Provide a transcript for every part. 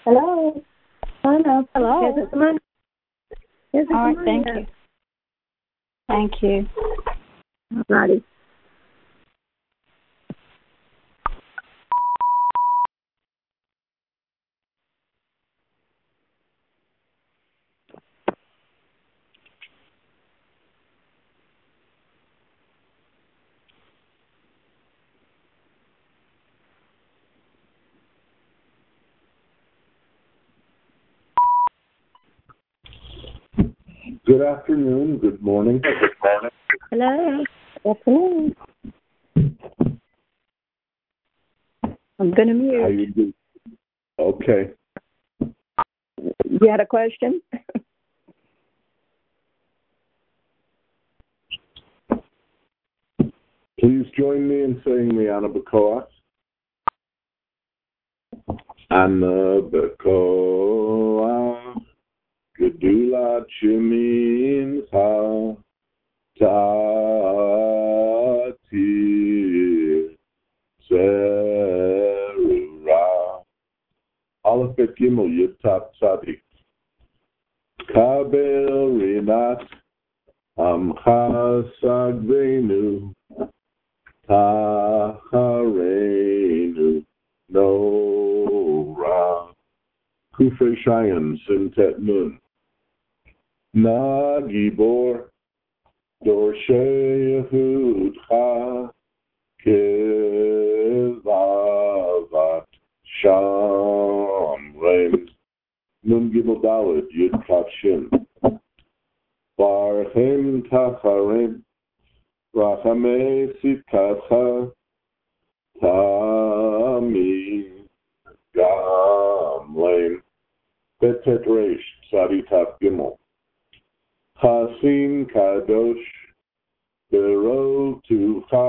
Hello. Come on up. Hello. Yes, come on. Yes, All right, come on thank up. you. Thank you. All righty. Good afternoon, good morning. Hello. Good afternoon. I'm going to How mute. you doing? Okay. You had a question? Please join me in saying the Anabakoa. Anabakoa, Gedula Chimincha, Tati, Zerura, Aleph Bet Gimel Yud Tav Tzadik, Kabel Rinat, Amcha Sagvenu, Taharenu, Nora, Kufre Shayan, Sintet Nun, Na Gibor, Dorshe Yehudcha, Kevavat, Sham, Reim, Nun Gibel Dalet, Yud Kaf Shin, Barchem Tacharem, Rachamei Sitkacha, Tami, Gam, Lame, Betet Reish, Tzadi Taf Gimel, Chasin Kadosh, Bero Tucha,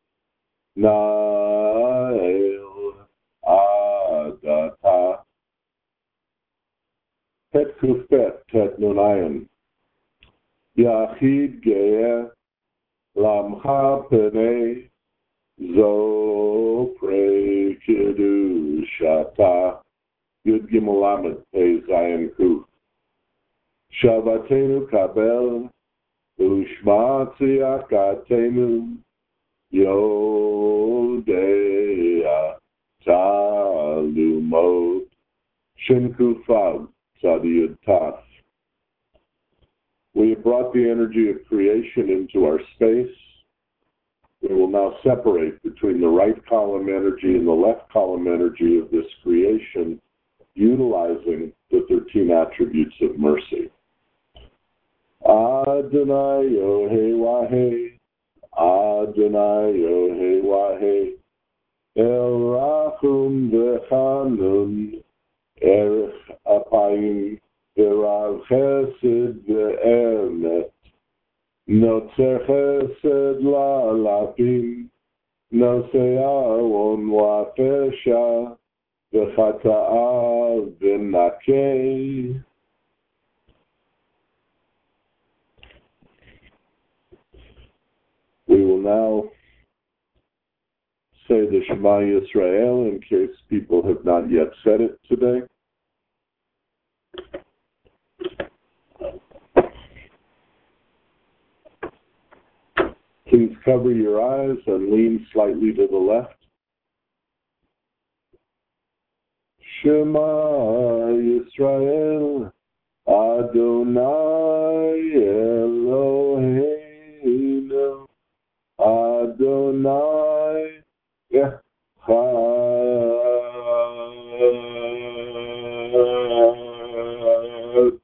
Nael, Adata, Het Kufet, Tet Nunayan, Yachid Ge'eh, Lamcha Penei, Zopre Kedushata, Yud Gimel Lamed, Pei Zayin Kuf, Shavatenu Kabel, Ushma Tziyakatenu, Yodea, Talumot, Shin Kufav, Tzadiyud Taf. We have brought the energy of creation into our space. We will now separate between the right column energy and the left column energy of this creation, utilizing the 13 attributes of mercy. Adonai Yohei Wahei, Adonai Yohei Wahei, El Rachum V'Chanun, Erech Apayim, V'Rav Chesed V'Emet, Notzer Chesed La'alafim, Nosei Aron Wa'Fesha, V'Chata'a V'Nakei. We will now say the Shema Yisrael in case people have not yet said it today. Please cover your eyes and lean slightly to the left. Shema Yisrael, Adonai Eloheinu, Adonai Echad.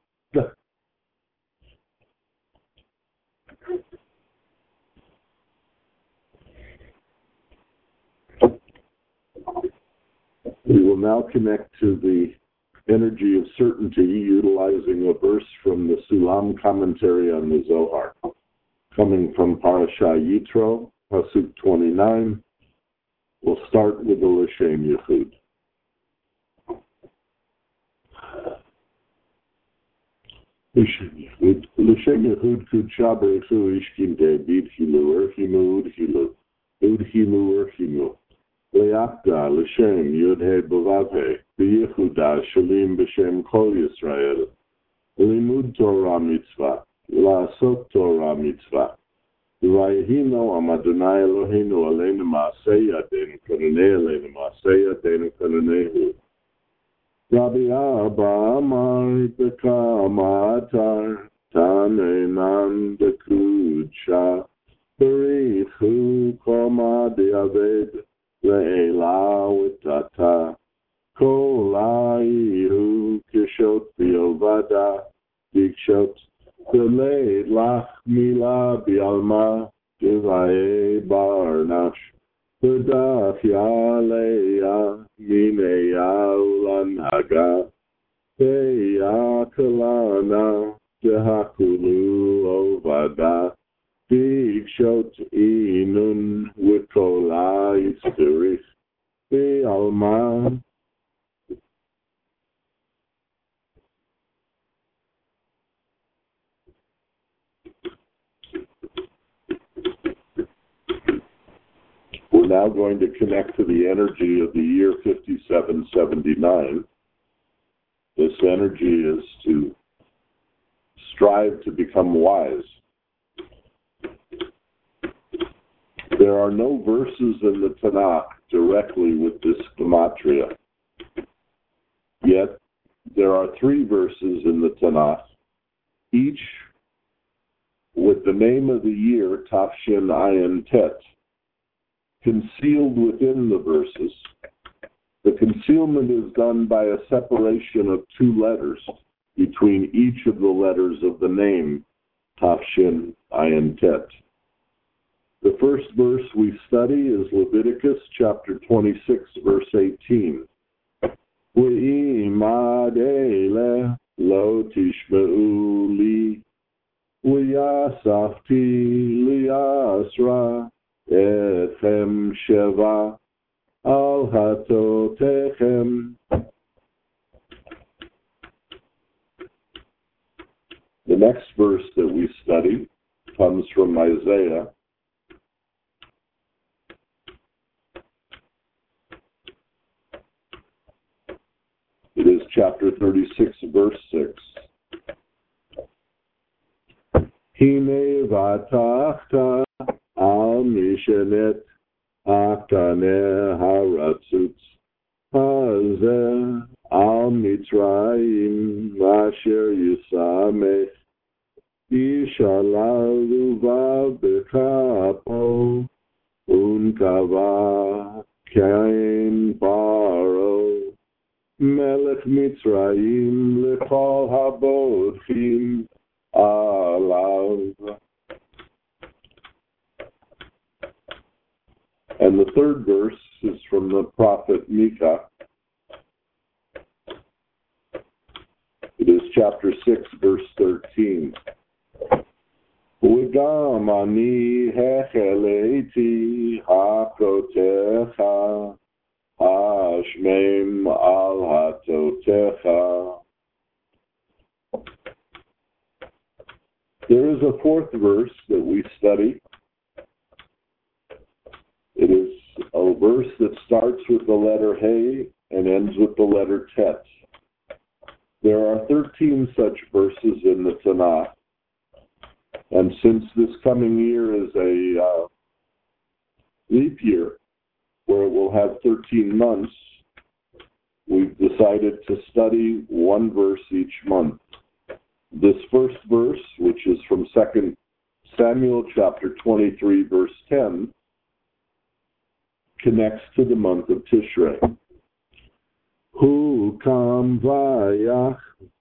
We will now connect to the energy of certainty utilizing a verse from the Sulam commentary on the Zohar, coming from Parashah Yitro, Pasuk 29. We'll start with the L'Shem Yechud. L'Shem Yechud Kudsha Berechu Ishkim De'bid Hilu Erchimu Udhilu Udhilu Erchimu Le'akda L'Shem Yud He B'Vav He בייחודה שלים בשם כל ישראל, לימוד תורה מצווה, לעשות תורה מצווה. ויהינו עם אדוני אלוהינו עלינו מעשה ידינו, כנראה עלינו מעשה ידינו כנראה. רבי אבא אמר בכמה אתר, תנאנן דקודשה, בריחו קומה דיעבד, לאלה ותתה. כל היהו קשות ביובדה, בקשות, ולד לך מילה בעלמה, דבעי ברנש. ודף יעליה מיניה ולנהגה, ויקלנה דהקולו עובדה, בקשות אינון וקולה יסתריך, בעלמה. We're now going to connect to the energy of the year 5779. This energy is to strive to become wise. There are no verses in the Tanakh directly with this gematria. Yet, there are 3 verses in the Tanakh, each with the name of the year, Tafshin Ayin Tet, concealed within the verses. The concealment is done by a separation of 2 letters between each of the letters of the name, Tafshin Ayin Tet. The first verse we study is Leviticus chapter 26, verse 18. Ve'imad ele lo tishma'u li, ve'yasafti li'asra etchem sheva al hatotechem. The next verse that we study comes from Isaiah. It is chapter 36, verse 6. Hine vatachta al mishenet aktane haratzutz hazeh al mitzrayim asher yisamech yishalalu b'kapo unkava kain baro Melech Mitzrayim lechol habochim alav. And the third verse is from the prophet Micah. It is chapter 6, verse 13. V'gam ani hecheleti hakotecha Hashmeim al hatotecha. There is a 4th verse that we study. It is a verse that starts with the letter He and ends with the letter Tet. There are 13 such verses in the Tanakh. And since this coming year is a leap year, where it will have 13 months, we've decided to study 1 verse each month. This first verse, which is from 2 Samuel chapter 23, verse 10, connects to the month of Tishrei. Hu kam vayach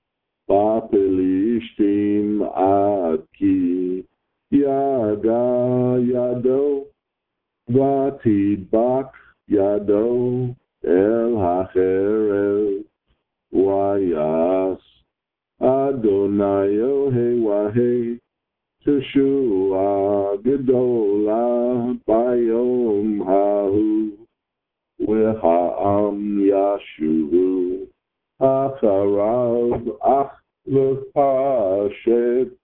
ba'pelishtim ad ki yaga yado Vatidbak yado el hacherev vayas Adonai Yohei Wahei Teshua Gedola Bayom Hahu V'ha'am Yashuvu Acharav Ach V'pashet.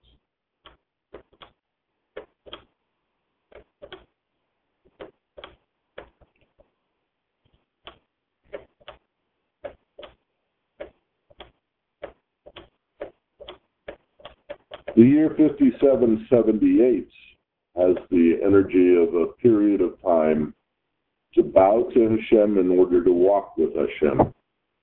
The year 5778 has the energy of a period of time to bow to Hashem in order to walk with Hashem.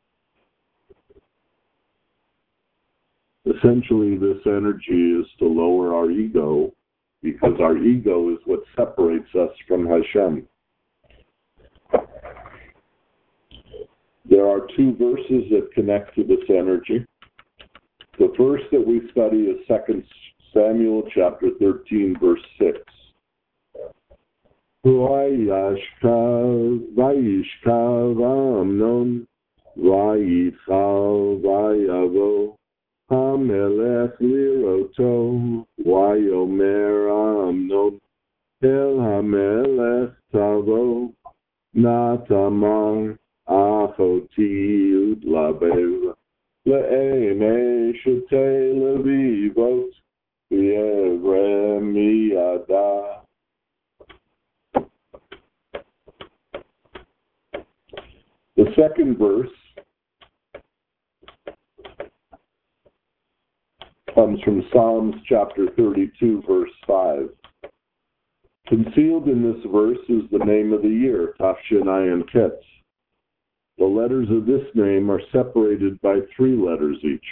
Essentially, this energy is to lower our ego, because our ego is what separates us from Hashem. There are two verses that connect to this energy. The first that we study is 2 Samuel chapter 13, verse 6. Vayishkav Amnon, vayichal vayavo, hamelech liroto, vayomer Amnon, el hamelech tavo, natamar achoti udlabev, le'enei shetei levivot, v'yevrem miyada. The second verse comes from Psalms chapter 32, verse 5. Concealed in this verse is the name of the year, Tafshin Ayin Ketz. The letters of this name are separated by 3 letters each.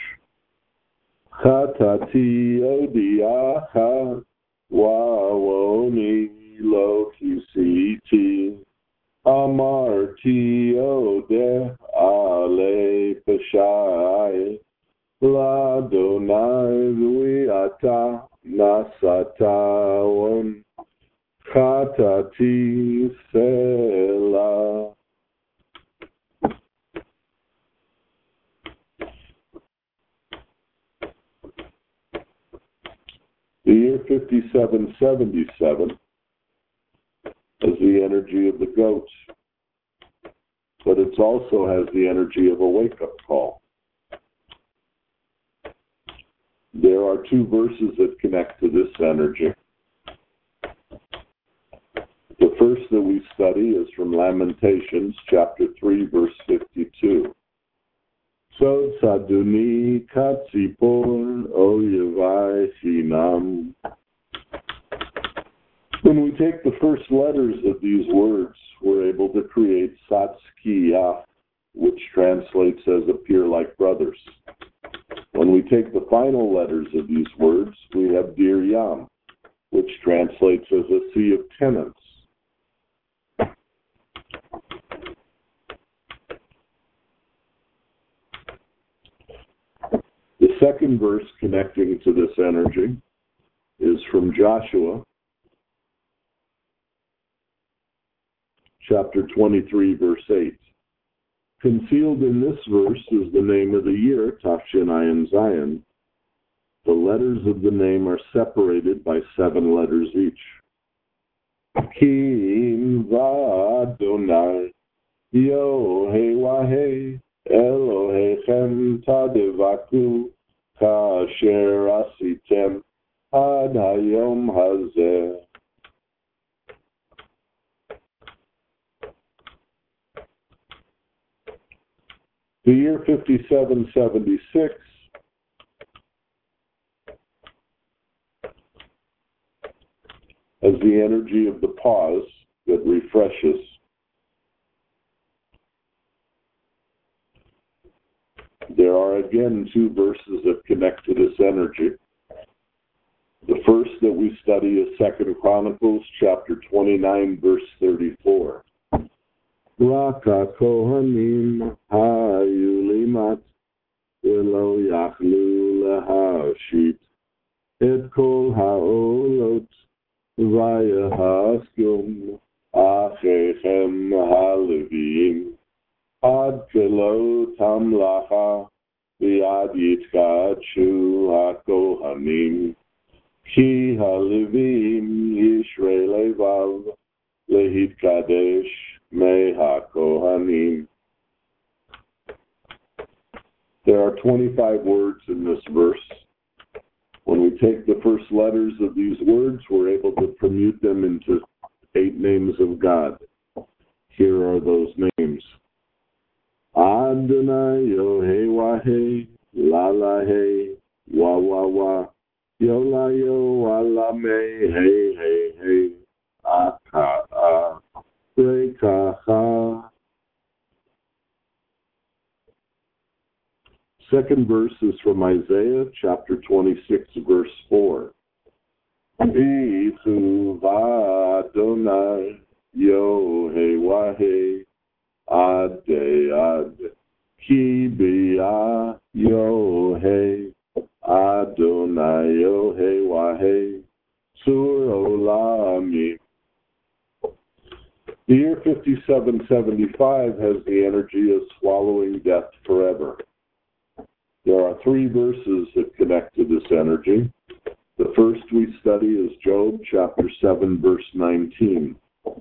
Chatati odiacha wawoni lo kisiti amarti odeh ale peshai ladonai viata nasatawan chatati selah. The year 5777 has the energy of the goat, but it also has the energy of a wake-up call. There are 2 verses that connect to this energy. The first that we study is from Lamentations, chapter 3, verse 52. So tzaduni katzipor oyevai chinam. When we take the first letters of these words, we're able to create Satskiyah, which translates as appear like brothers. When we take the final letters of these words, we have Dir Yam, which translates as a sea of tenants. The second verse connecting to this energy is from Joshua, chapter 23, verse 8. Concealed in this verse is the name of the year, Tafshin Ayin Zayin. The letters of the name are separated by 7 letters each. Kim va'adonai yohei wahei Elohechem tadevaku kasher asitem ad hayom hazeh. The year 5776 has the energy of the pause that refreshes. There are again 2 verses that connect to this energy. The first that we study is 2 Chronicles chapter 29, verse 34. Raka kohanim hayu limat velo yachlu lahashit et kol haolot vayahaskum achechem halevim ad kelo tamlacha v'ad yitkadshu hakohanim ki halevim yishrei levav lehitkadesh Meha Kohanim. There are 25 words in this verse. When we take the first letters of these words, we're able to permute them into 8 names of God. Here are those names. Adonai Yohei Wahei, Lalahe, Wa Wa Wa, Yola yo ala me hey hey hey aka a reka ha. Second verse is from Isaiah chapter 26, verse 4. Ichu v'Adonai Yohei Wahei Ade Ad Ki B'Yah Yohei Adonai Yohei Wahei Sur Olamim. The year 5775 has the energy of swallowing death forever. There are three verses that connect to this energy. The first we study is Job chapter 7, verse 19.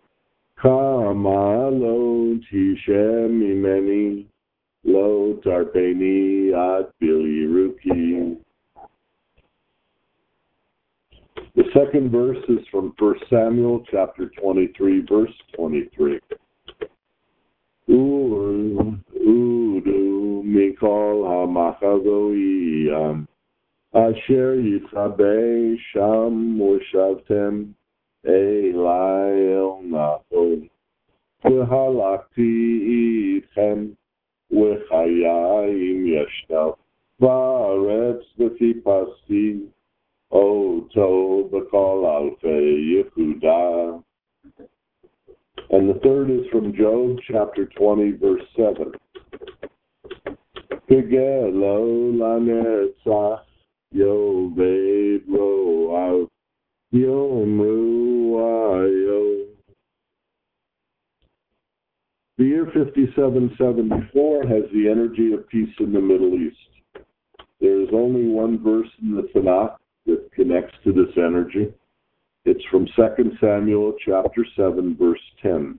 Kama lo tishem imeni lo tarpeni ad biliruki. The second verse is from 1 Samuel chapter 23, verse 23. Udu mikol hamachazoiyam asher yitzabei sham moshavtem elai el nachon v'halakti itchem v'chayayim yeshtav v'aretz v'tipasti oto b'kol alfei Yehuda. And the third is from Job chapter 20, verse 7. Pigelo lanetzach yoved ro'av yomru ayo. The year 5774 has the energy of peace in the Middle East. There is only one verse in the Tanakh that connects to this energy. It's from 2 Samuel chapter 7, verse 10.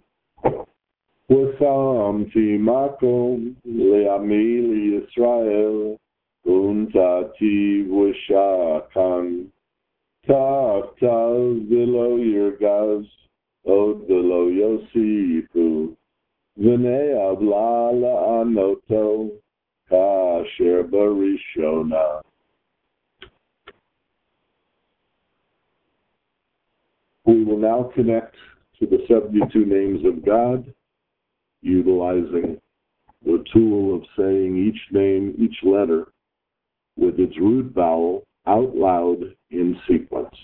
Wasamti makom le'ami Yisrael untati v'shakan taftav v'lo yirgaz od v'lo yosifu v'nei avla la'anoto kasher barishona. We will now connect to the 72 names of God, utilizing the tool of saying each name, each letter, with its root vowel out loud in sequence.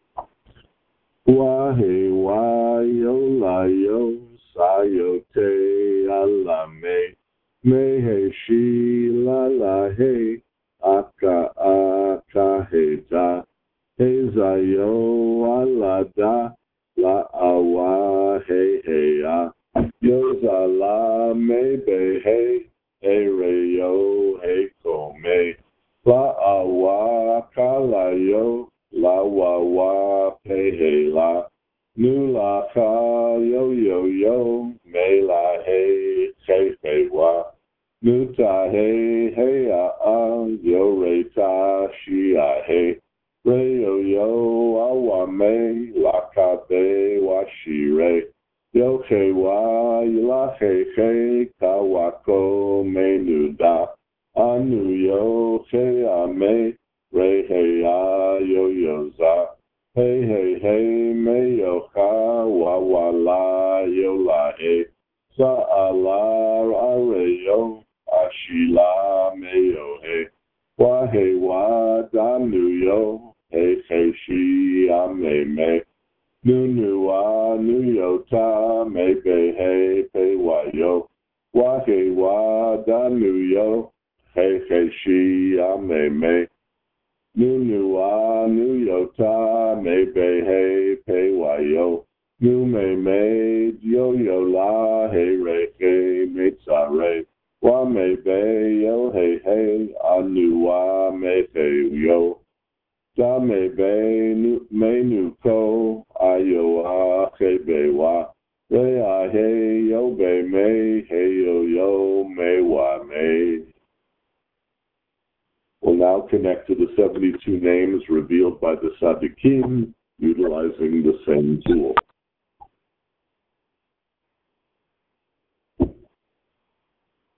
Wahe wayo layo sayote alame mehe shi la la he aka aka heta Hezayo alada la awa he heya yozala me behe ereyo he kome la awa kalayo la wawa pehe la nula ka yo yo yo me la he he wa nuta he he a yo reta shi a he Reyo yo awame lakabe washire yoke wa ilahe kawako menuda anu yo he ame rehe yo yoza hey hey hey me yo ka wawala yo la he sa ala areyo ashila me yo he wa he wa danu yo Hey, hey, she, me, nu, yota, me, be, hey, pe, wa, yo, wa, he, wa, da, nu, yo, hey, hey, she, me, nu, yota, me, be, hey, pe, wa, yo, nu, me, yo, la, hey, re, hey, me, tsa, re, wa, me, be, yo, hey, anu, wa, me, hey, yo, Da me be me nu ko ayo a he be wa re a he yo be me he yo me wa me. We'll now connect to the 72 names revealed by the Tzaddikim utilizing the same tool.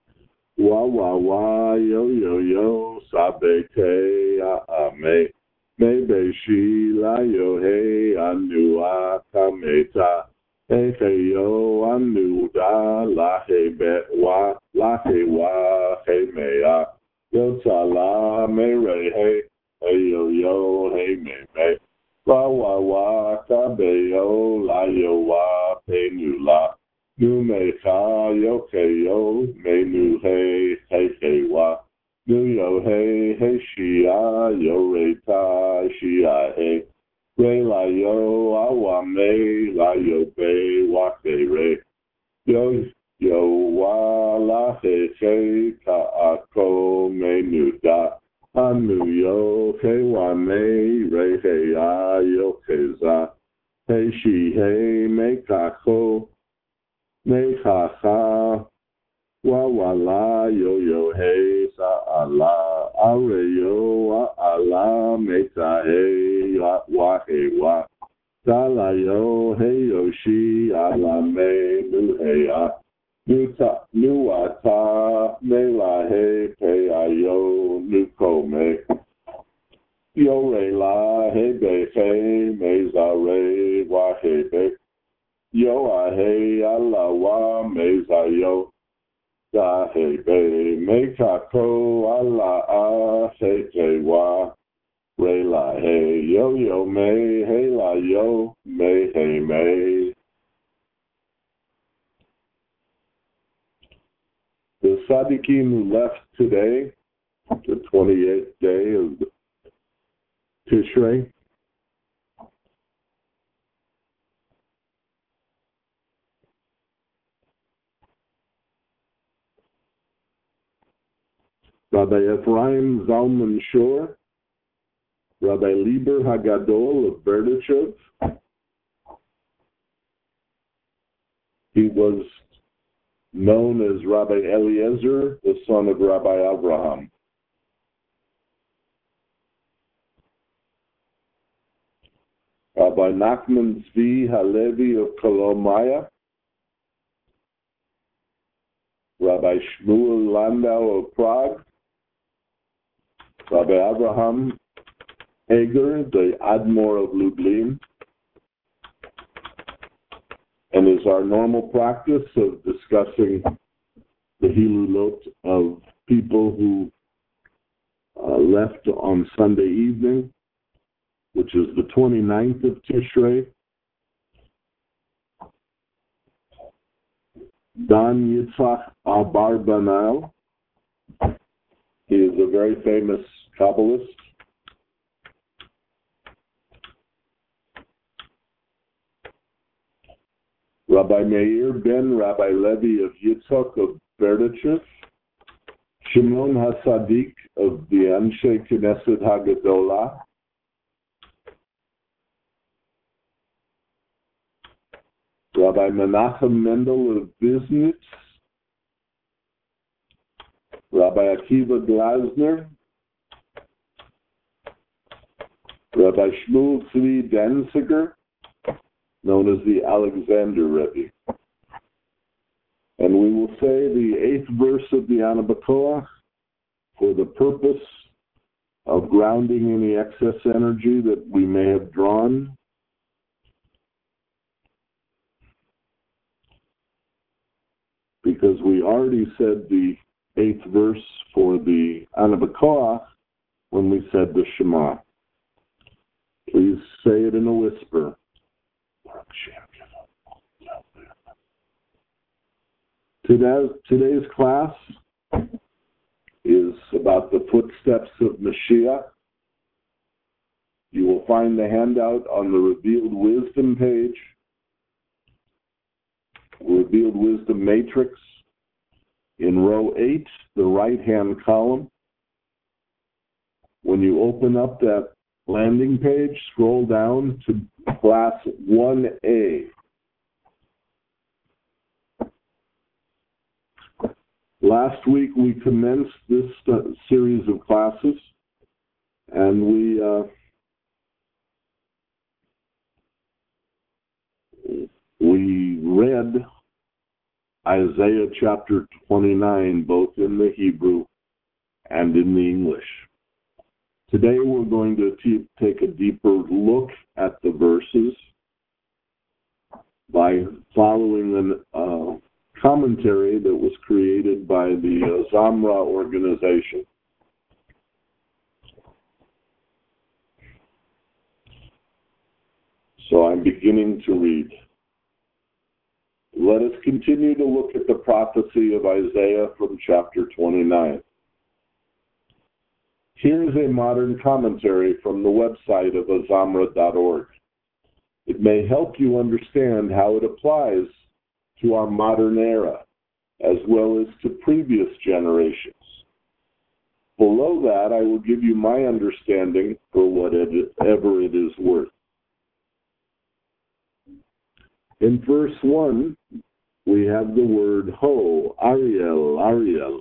Wa wa wa yo yo yo sabe te a me. Maybe she la yo hey anu akameta. Hey hey yo anu da la hey be wa la hey wa hey mea. Yo ta la me re hey hey yo hey me. Wa wa wa ka be yo la yo wa pe nu la. Nu me ka yo ke yo me nu hey hey hey wa. Nu yo hey hey shia yo re ta shia hey re la yo awa me la yo be wa ke re yo yo wa la he he ka ako me nu da anu yo he wa me re he a yo ke za hey she hey me ka ko me ha ha wa wa la yo yo hey sa ala are yo wa ala me sa hey wa hey wa sa la yo hey yo shi ala me nu hey a nu ta nu wa ta me la hey pe a yo nu ko me yo re la hey be hey me za re wa hey be yo a hey ala wa me za yo da he be me ka ko ala a he te wa re la he yo yo me he la yo me he me. The Sadiqim who left today, the 28th day of Tishrei, Rabbi Ephraim Zalman Shor, Rabbi Lieber Hagadol of Berdichev. He was known as Rabbi Eliezer, the son of Rabbi Abraham. Rabbi Nachman Zvi Halevi of Kolomaya, Rabbi Shmuel Landau of Prague, Rabbi Abraham Eger, the Admor of Lublin, and is our normal practice of discussing the Hilulot of people who left on Sunday evening, which is the 29th of Tishrei. Dan Yitzhak Abarbanel. He is a very famous Kabbalist. Rabbi Meir ben Rabbi Levi of Yitzhak of Berdichev. Shimon HaSadik of the Anshe Knesset HaGadolah. Rabbi Menachem Mendel of Biznitz. Rabbi Akiva Glasner. Rabbi Shmuel Tzvi Danziger, known as the Alexander Rebbe. And we will say the 8th verse of the Ana B'Koach for the purpose of grounding any excess energy that we may have drawn. Because we already said the 8th verse for the Ana B'Koach when we said the Shema. Please say it in a whisper. Today's class is about the footsteps of Mashiach. You will find the handout on the Revealed Wisdom page, Revealed Wisdom Matrix, in row 8, the right-hand column. When you open up that landing page, scroll down to class 1A. Last week we commenced this series of classes, and we read Isaiah chapter 29, both in the Hebrew and in the English. Today we're going to take a deeper look at the verses by following a commentary that was created by the Zamra organization. So I'm beginning to read. Let us continue to look at the prophecy of Isaiah from chapter 29. Here is a modern commentary from the website of azamra.org. It may help you understand how it applies to our modern era, as well as to previous generations. Below that, I will give you my understanding for whatever it is worth. In verse 1, we have the word Ho, Ariel, Ariel.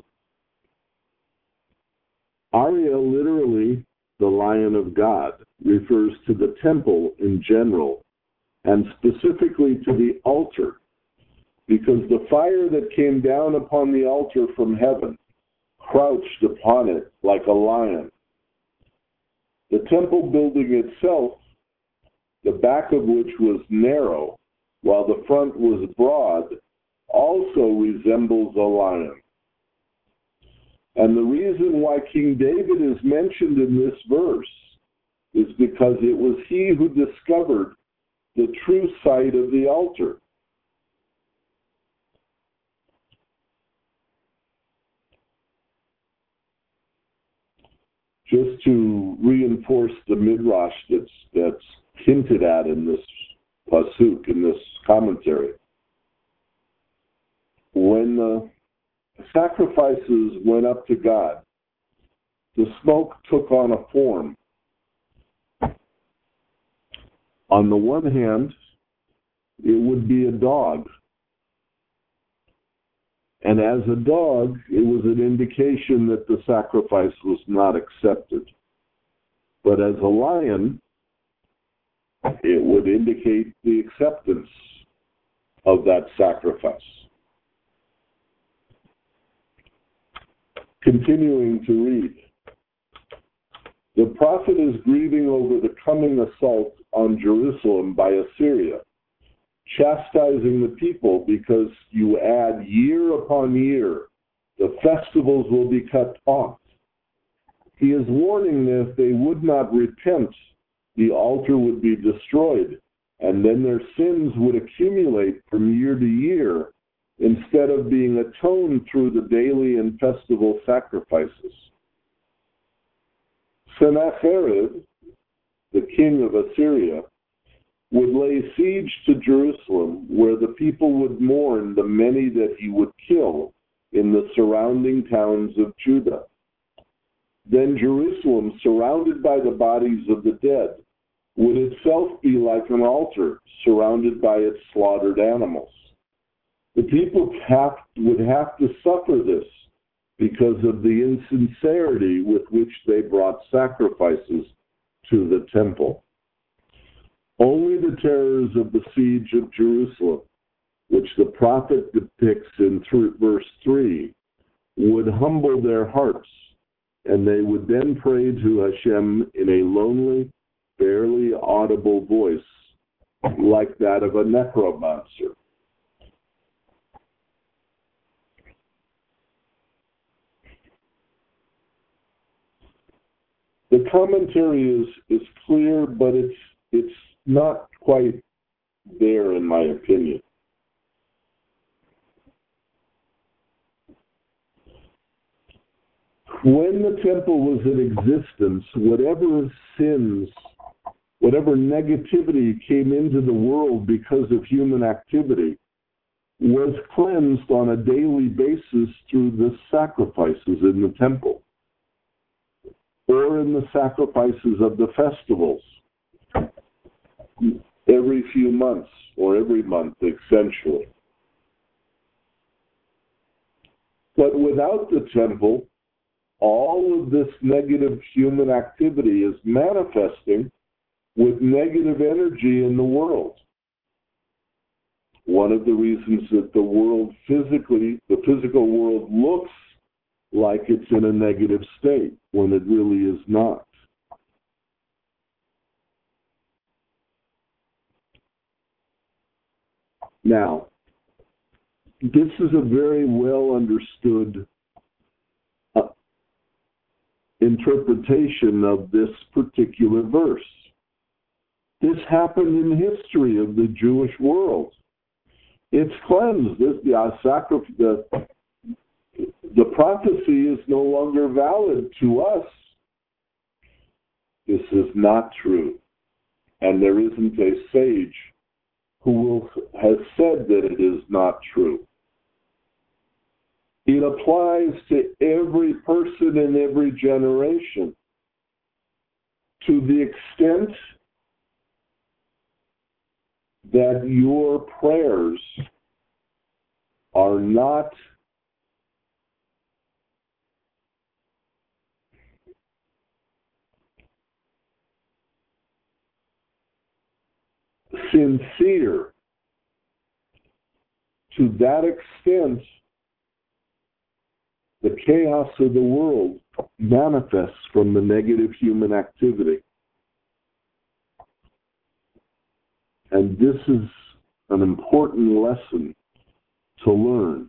Ariel, literally, the Lion of God, refers to the temple in general, and specifically to the altar, because the fire that came down upon the altar from heaven crouched upon it like a lion. The temple building itself, the back of which was narrow, while the front was broad, also resembles a lion. And the reason why King David is mentioned in this verse is because it was he who discovered the true site of the altar. Just to reinforce the midrash that's hinted at in this pasuk, in this commentary, when the sacrifices went up to God, the smoke took on a form. On the one hand, it would be a dog. And as a dog, it was an indication that the sacrifice was not accepted. But as a lion, it would indicate the acceptance of that sacrifice. Continuing to read. The prophet is grieving over the coming assault on Jerusalem by Assyria, chastising the people because you add year upon year, the festivals will be cut off. He is warning that if they would not repent, the altar would be destroyed, and then their sins would accumulate from year to year instead of being atoned through the daily and festival sacrifices. Sennacherib, the king of Assyria, would lay siege to Jerusalem, where the people would mourn the many that he would kill in the surrounding towns of Judah. Then Jerusalem, surrounded by the bodies of the dead, would itself be like an altar surrounded by its slaughtered animals. The people would have to suffer this because of the insincerity with which they brought sacrifices to the temple. Only the terrors of the siege of Jerusalem, which the prophet depicts in verse 3, would humble their hearts, and they would then pray to Hashem in a lonely, barely audible voice, like that of a necromancer. The commentary is clear, but it's not quite there, in my opinion. When the temple was in existence, whatever sins, whatever negativity came into the world because of human activity was cleansed on a daily basis through the sacrifices in the temple or in the sacrifices of the festivals every few months or every month, essentially. But without the temple, all of this negative human activity is manifesting with negative energy in the world. One of the reasons that the physical world looks like it's in a negative state when it really is not. Now, this is a very well understood interpretation of this particular verse. This happened in history of the Jewish world. It's cleansed. The prophecy is no longer valid to us. This is not true. And there isn't a sage who has said that it is not true. It applies to every person in every generation. To the extent that your prayers are not sincere, to that extent, the chaos of the world manifests from the negative human activity. And this is an important lesson to learn.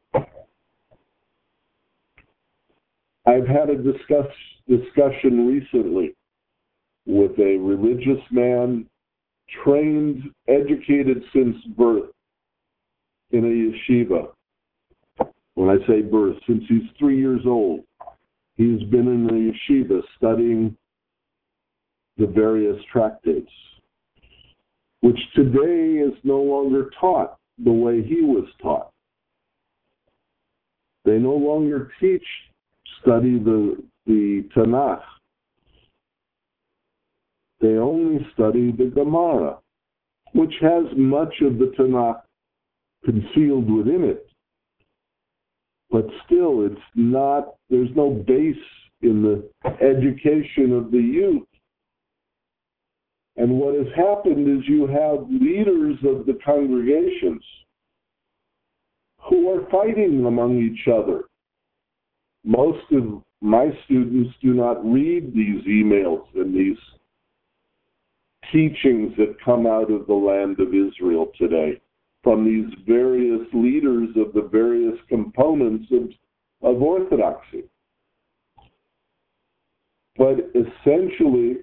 I've had a discussion recently with a religious man, trained, educated since birth in a yeshiva. When I say birth, since he's 3 years old, he's been in a yeshiva studying the various tractates, which today is no longer taught the way he was taught. They no longer study the Tanakh. They only study the Gemara, which has much of the Tanakh concealed within it. But still, there's no base in the education of the youth. And what has happened is you have leaders of the congregations who are fighting among each other. Most of my students do not read these emails and these teachings that come out of the land of Israel today from these various leaders of the various components of Orthodoxy. But essentially,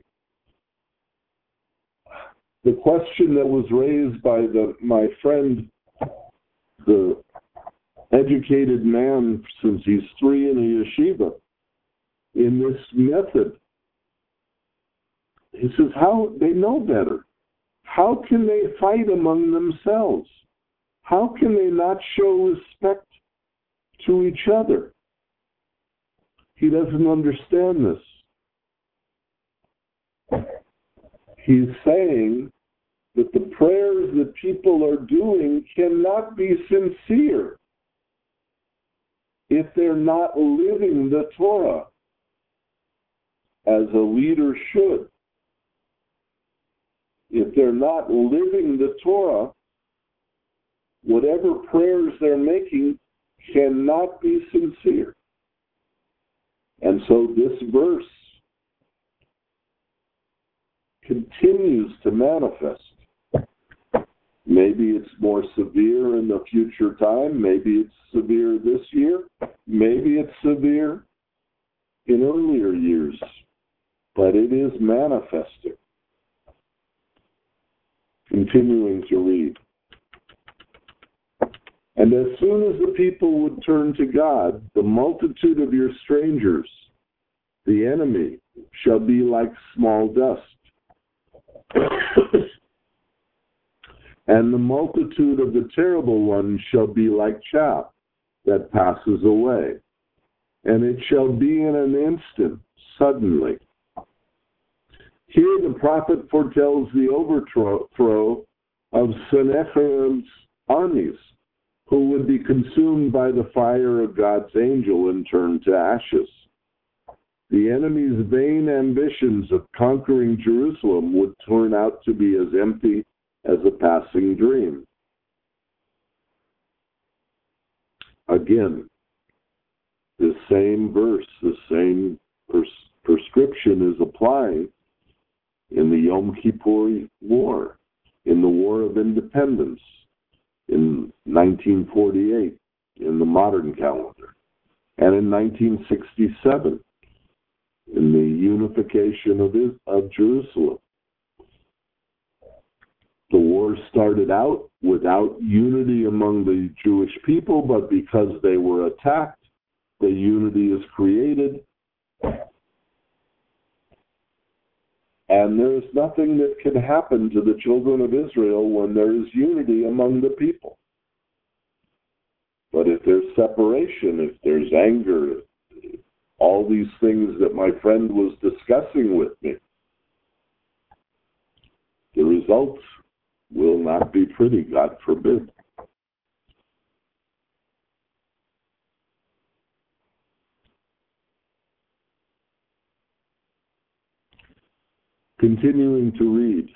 the question that was raised by my friend, the educated man since he's 3 in a yeshiva, in this method, he says, how they know better. How can they fight among themselves? How can they not show respect to each other? He doesn't understand this. He's saying that the prayers that people are doing cannot be sincere if they're not living the Torah as a leader should. If they're not living the Torah, whatever prayers they're making cannot be sincere. And so this verse continues to manifest. Maybe it's more severe in the future time. Maybe it's severe this year. Maybe it's severe in earlier years. But it is manifesting. Continuing to read. And as soon as the people would turn to God, the multitude of your strangers, the enemy, shall be like small dust. And the multitude of the terrible one shall be like chaff that passes away. And it shall be in an instant, suddenly. Here the prophet foretells the overthrow of Sennacherib's armies, who would be consumed by the fire of God's angel and turned to ashes. The enemy's vain ambitions of conquering Jerusalem would turn out to be as empty as a passing dream. Again, the same verse, the same prescription is applying in the Yom Kippur War, in the War of Independence. in 1948 in the modern calendar, and in 1967 in the unification of Jerusalem. The war started out without unity among the Jewish people, but because they were attacked, the unity is created. And there is nothing that can happen to the children of Israel when there is unity among the people. But if there's separation, if there's anger, all these things that my friend was discussing with me, the results will not be pretty, God forbid. Continuing to read.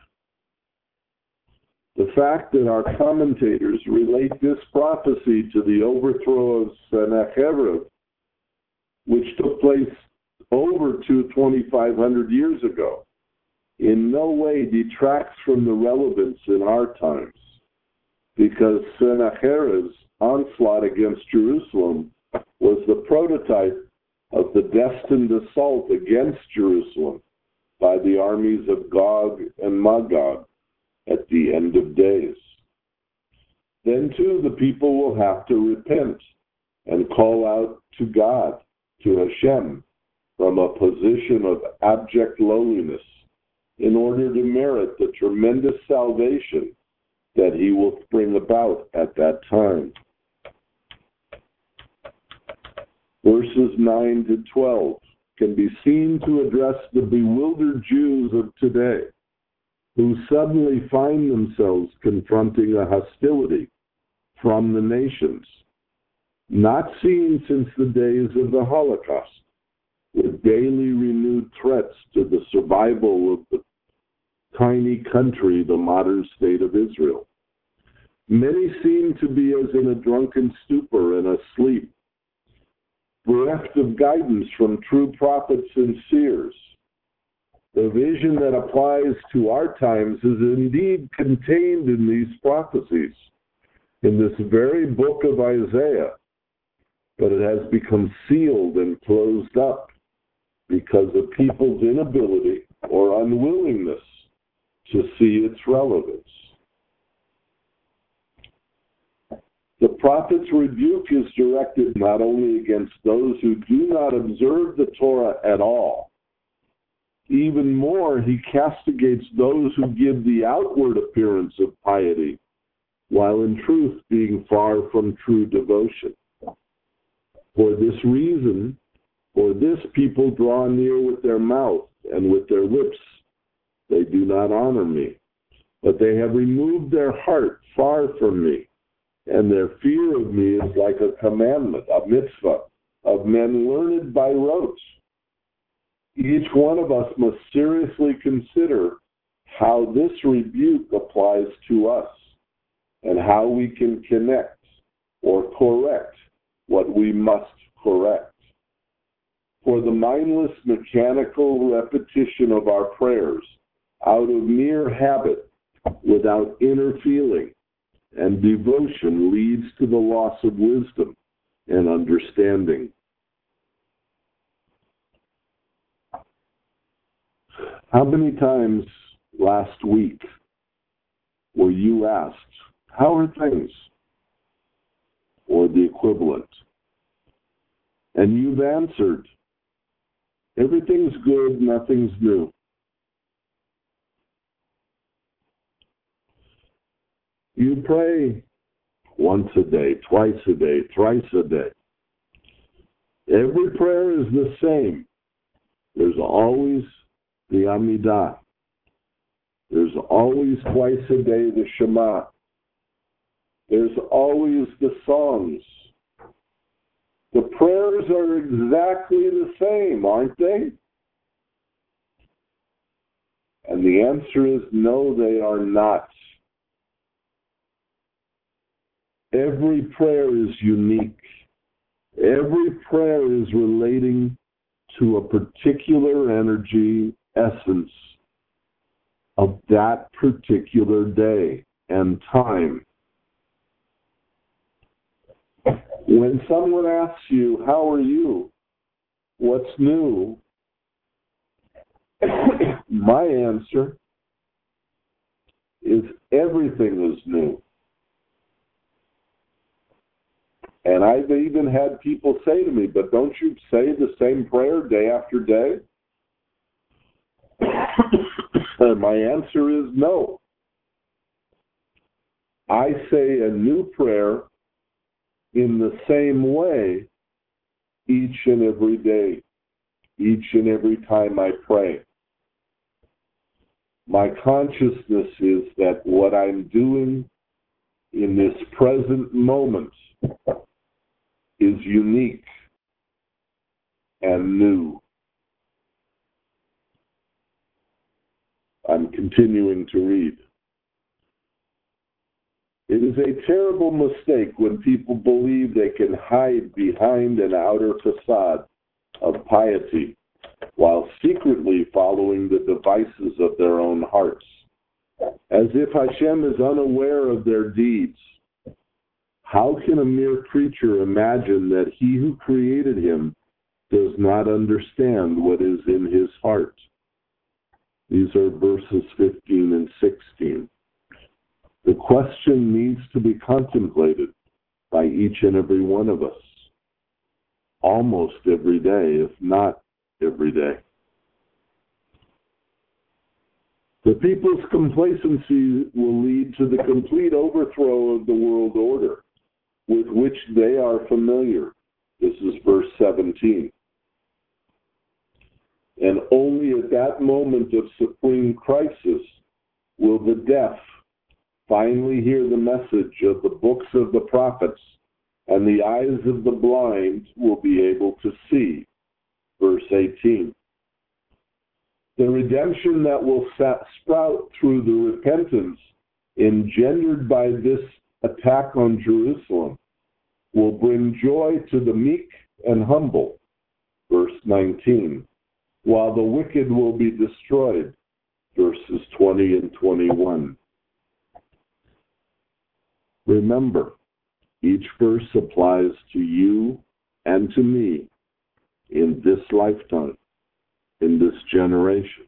The fact that our commentators relate this prophecy to the overthrow of Sennacherib, which took place over 2,500 years ago, in no way detracts from the relevance in our times, because Sennacherib's onslaught against Jerusalem was the prototype of the destined assault against Jerusalem by the armies of Gog and Magog at the end of days. Then, too, the people will have to repent and call out to God, to Hashem, from a position of abject lowliness in order to merit the tremendous salvation that he will bring about at that time. Verses 9 to 12 can be seen to address the bewildered Jews of today, who suddenly find themselves confronting a hostility from the nations, not seen since the days of the Holocaust, with daily renewed threats to the survival of the tiny country, the modern state of Israel. Many seem to be as in a drunken stupor and asleep, bereft of guidance from true prophets and seers. The vision that applies to our times is indeed contained in these prophecies, in this very book of Isaiah, but it has become sealed and closed up because of people's inability or unwillingness to see its relevance. The prophet's rebuke is directed not only against those who do not observe the Torah at all. Even more, he castigates those who give the outward appearance of piety, while in truth being far from true devotion. For this reason, for this people draw near with their mouth and with their lips. They do not honor me, but they have removed their heart far from me, and their fear of me is like a commandment, a mitzvah, of men learned by rote. Each one of us must seriously consider how this rebuke applies to us and how we can connect or correct what we must correct. For the mindless, mechanical repetition of our prayers out of mere habit, without inner feeling and devotion, leads to the loss of wisdom and understanding. How many times last week were you asked, "How are things?" or the equivalent? And you've answered, "Everything's good, nothing's new." You pray once a day, twice a day, thrice a day. Every prayer is the same. There's always the Amidah. There's always twice a day the Shema. There's always the Psalms. The prayers are exactly the same, aren't they? And the answer is no, they are not. Every prayer is unique. Every prayer is relating to a particular energy, essence of that particular day and time. When someone asks you, how are you? What's new? My answer is everything is new. And I've even had people say to me, but don't you say the same prayer day after day? And my answer is no. I say a new prayer in the same way each and every day, each and every time I pray. My consciousness is that what I'm doing in this present moment is unique and new. I'm continuing to read. It is a terrible mistake when people believe they can hide behind an outer facade of piety while secretly following the devices of their own hearts, as if Hashem is unaware of their deeds. How can a mere creature imagine that he who created him does not understand what is in his heart? These are verses 15 and 16. The question needs to be contemplated by each and every one of us, almost every day, if not every day. The people's complacency will lead to the complete overthrow of the world order with which they are familiar. This is verse 17. And only at that moment of supreme crisis will the deaf finally hear the message of the books of the prophets, and the eyes of the blind will be able to see. Verse 18. The redemption that will sprout through the repentance engendered by this attack on Jerusalem will bring joy to the meek and humble. Verse 19. While the wicked will be destroyed. Verses 20 and 21. Remember, each verse applies to you and to me in this lifetime, in this generation.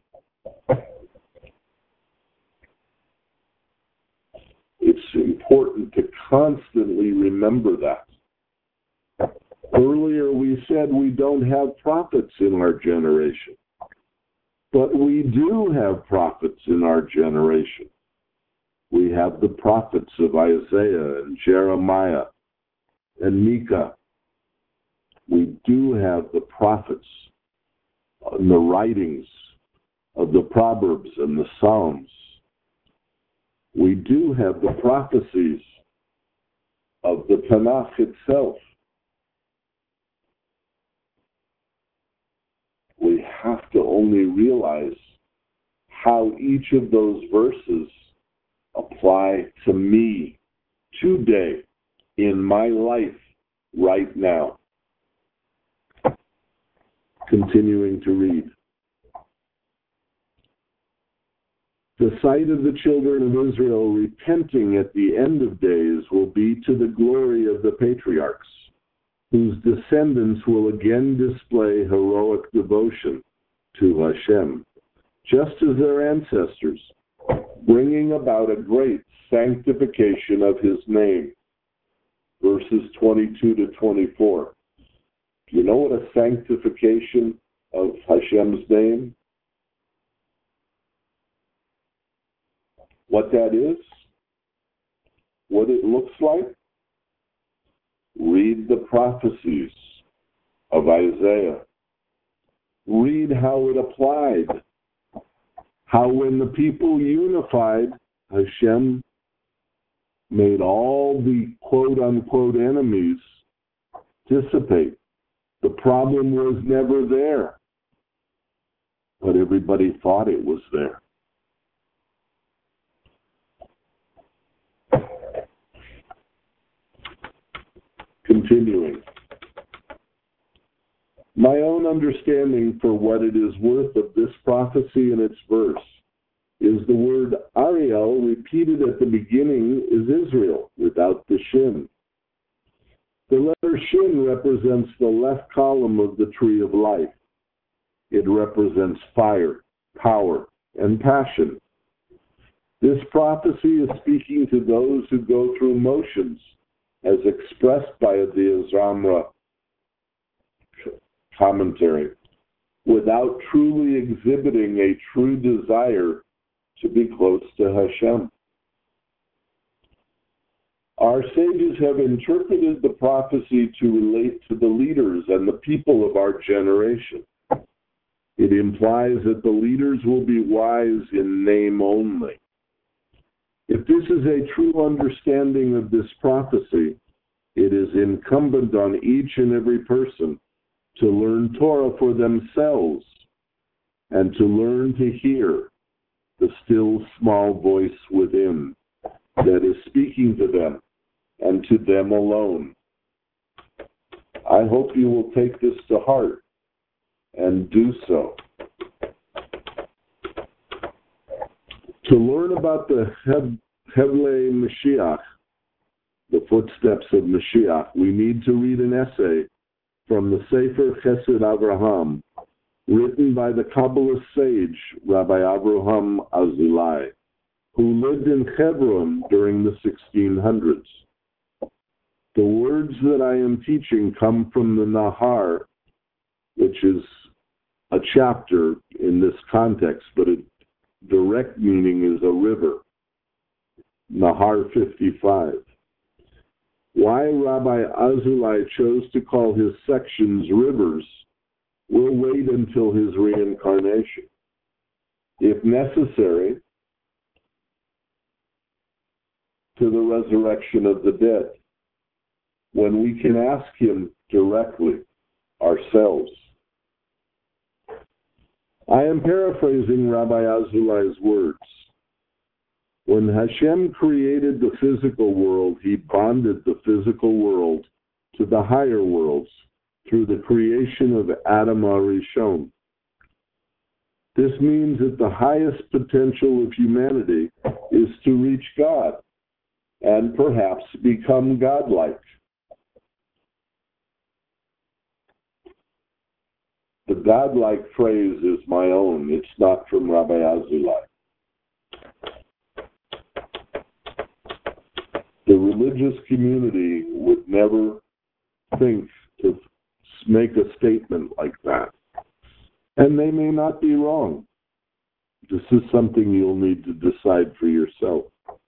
It's important to constantly remember that. Earlier we said we don't have prophets in our generation, but we do have prophets in our generation. We have the prophets of Isaiah and Jeremiah and Micah. We do have the prophets and the writings of the Proverbs and the Psalms. We do have the prophecies of the Tanakh itself. We have to only realize how each of those verses apply to me today in my life right now. Continuing to read. The sight of the children of Israel repenting at the end of days will be to the glory of the patriarchs, whose descendants will again display heroic devotion to Hashem, just as their ancestors, bringing about a great sanctification of his name. Verses 22 to 24. Do you know what a sanctification of Hashem's name? What that is? What it looks like? Read the prophecies of Isaiah. Read how it applied. How when the people unified, Hashem made all the quote-unquote enemies dissipate. The problem was never there, but everybody thought it was there. Continuing. My own understanding for what it is worth of this prophecy and its verse is the word Ariel repeated at the beginning is Israel without the shin. The letter Shin represents the left column of the tree of life. It represents fire, power, and passion. This prophecy is speaking to those who go through motions, as expressed by the Azamra commentary, without truly exhibiting a true desire to be close to Hashem. Our sages have interpreted the prophecy to relate to the leaders and the people of our generation. It implies that the leaders will be wise in name only. If this is a true understanding of this prophecy, it is incumbent on each and every person to learn Torah for themselves and to learn to hear the still small voice within that is speaking to them and to them alone. I hope you will take this to heart and do so. To learn about the Hevlei Mashiach, the footsteps of Mashiach, we need to read an essay from the Sefer Chesed Avraham, written by the Kabbalist sage Rabbi Avraham Azulai, who lived in Hebron during the 1600s. The words that I am teaching come from the Nahar, which is a chapter in this context, but its direct meaning is a river. Nahar 55. Why Rabbi Azulai chose to call his sections rivers, we'll wait until his reincarnation. If necessary, to the resurrection of the dead, when we can ask him directly ourselves. I am paraphrasing Rabbi Azulai's words. When Hashem created the physical world, he bonded the physical world to the higher worlds through the creation of Adam HaRishon. This means that the highest potential of humanity is to reach God and perhaps become godlike. The godlike phrase is my own. It's not from Rabbi Azulai. The religious community would never think to make a statement like that. And they may not be wrong. This is something you'll need to decide for yourself.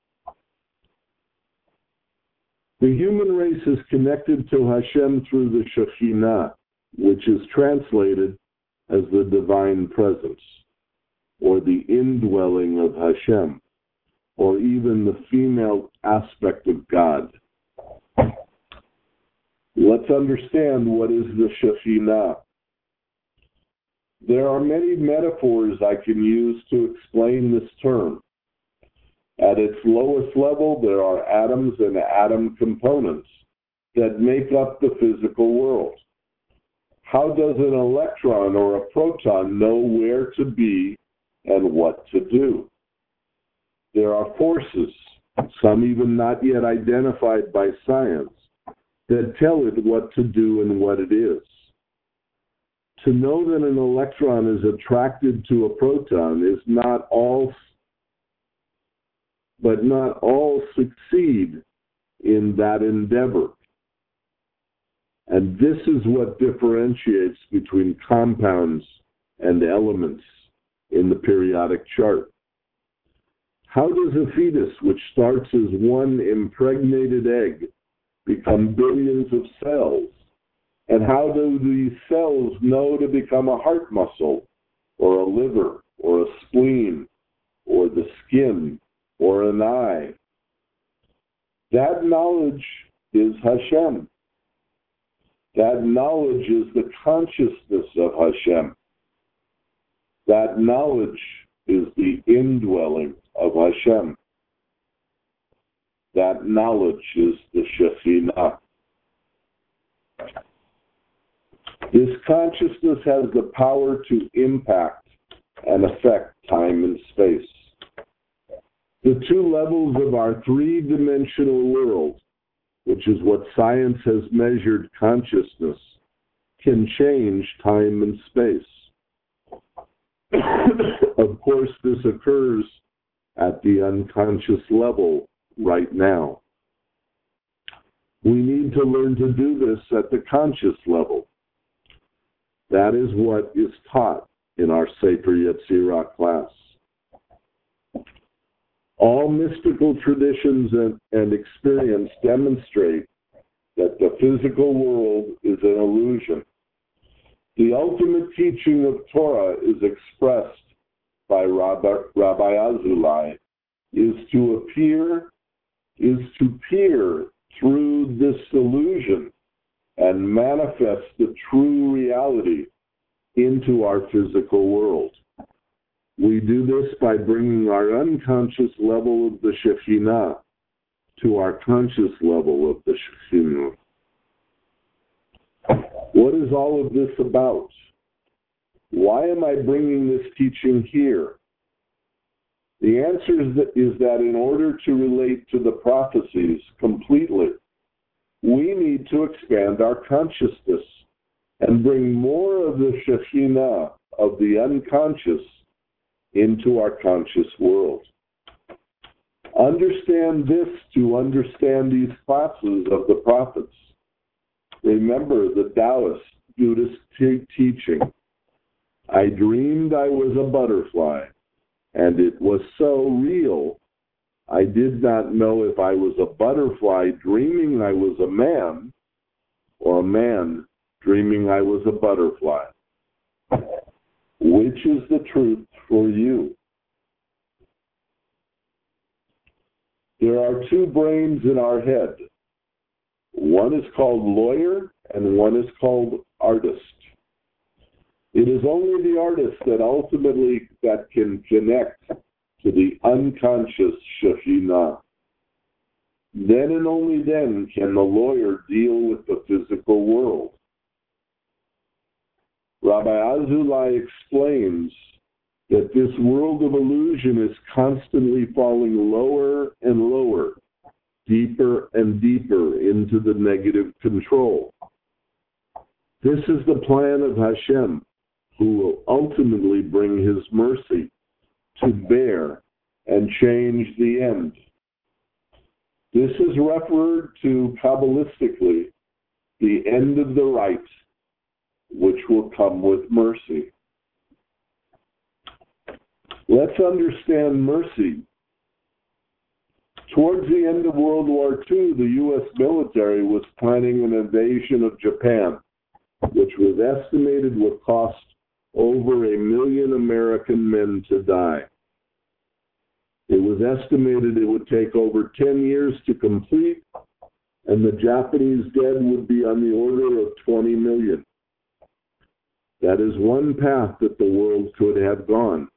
The human race is connected to Hashem through the Shekhinah, which is translated as the divine presence, or the indwelling of Hashem, or even the female aspect of God. Let's understand what is the Shekhinah. There are many metaphors I can use to explain this term. At its lowest level, there are atoms and atom components that make up the physical world. How does an electron or a proton know where to be and what to do? There are forces, some even not yet identified by science, that tell it what to do and what it is. To know that an electron is attracted to a proton is not all succeed in that endeavor. And this is what differentiates between compounds and elements in the periodic chart. How does a fetus, which starts as one impregnated egg, become billions of cells? And how do these cells know to become a heart muscle, or a liver, or a spleen, or the skin, or an eye? That knowledge is Hashem. That knowledge is the consciousness of Hashem. That knowledge is the indwelling of Hashem. That knowledge is the Shekhinah. This consciousness has the power to impact and affect time and space. The two levels of our three-dimensional world, which is what science has measured consciousness, can change time and space. Of course, this occurs at the unconscious level right now. We need to learn to do this at the conscious level. That is what is taught in our Sefer Yetzirah class. All mystical traditions and experience demonstrate that the physical world is an illusion. The ultimate teaching of Torah is expressed by Rabbi Azulai, is to peer through this illusion and manifest the true reality into our physical world. We do this by bringing our unconscious level of the Shekhinah to our conscious level of the Shekhinah. What is all of this about? Why am I bringing this teaching here? The answer is that in order to relate to the prophecies completely, we need to expand our consciousness and bring more of the Shekhinah, of the unconscious, into our conscious world. Understand this to understand these classes of the prophets. Remember the Taoist Buddhist teaching. I dreamed I was a butterfly, and it was so real, I did not know if I was a butterfly dreaming I was a man, or a man dreaming I was a butterfly. Which is the truth for you? There are two brains in our head. One is called lawyer, and one is called artist. It is only the artist that can connect to the unconscious Shekhinah. Then and only then can the lawyer deal with the physical world. Rabbi Azulai explains that this world of illusion is constantly falling lower and lower, deeper and deeper into the negative control. This is the plan of Hashem, who will ultimately bring his mercy to bear and change the end. This is referred to Kabbalistically, the end of the right, which will come with mercy. Let's understand mercy. Towards the end of World War II, the U.S. military was planning an invasion of Japan, which was estimated would cost over 1 million American men to die. It was estimated it would take over 10 years to complete, and the Japanese dead would be on the order of 20 million. That is one path that the world could have gone.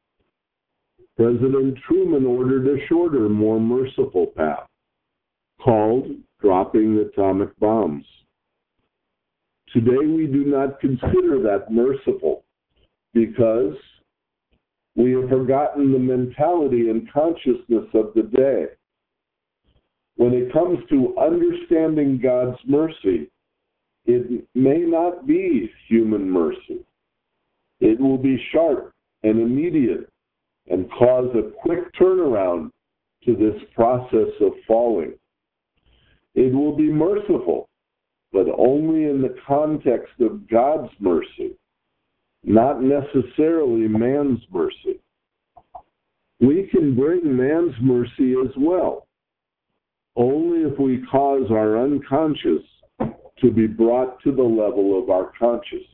President Truman ordered a shorter, more merciful path, called dropping atomic bombs. Today we do not consider that merciful because we have forgotten the mentality and consciousness of the day. When it comes to understanding God's mercy, it may not be human mercy. It will be sharp and immediate and cause a quick turnaround to this process of falling. It will be merciful, but only in the context of God's mercy, not necessarily man's mercy. We can bring man's mercy as well, only if we cause our unconscious to be brought to the level of our conscious.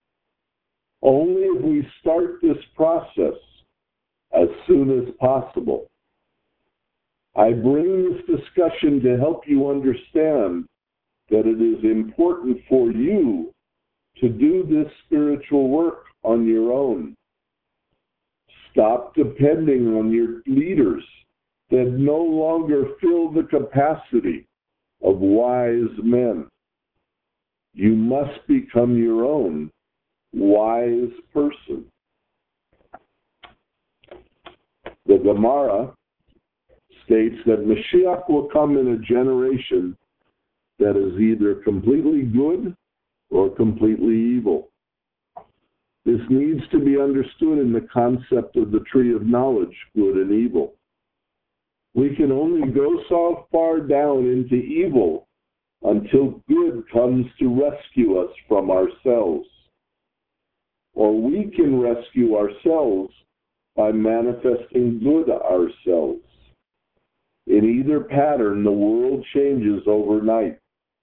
Only if we start this process as soon as possible. I bring this discussion to help you understand that it is important for you to do this spiritual work on your own. Stop depending on your leaders that no longer fill the capacity of wise men. You must become your own wise person. The Gemara states that Mashiach will come in a generation that is either completely good or completely evil. This needs to be understood in the concept of the tree of knowledge, good and evil. We can only go so far down into evil until good comes to rescue us from ourselves. Or we can rescue ourselves by manifesting good ourselves. In either pattern, the world changes overnight.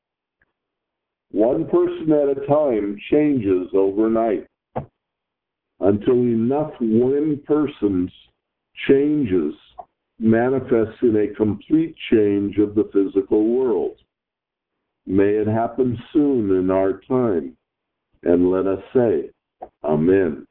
One person at a time changes overnight until enough one person's changes manifests in a complete change of the physical world. May it happen soon in our time, and let us say, Amen.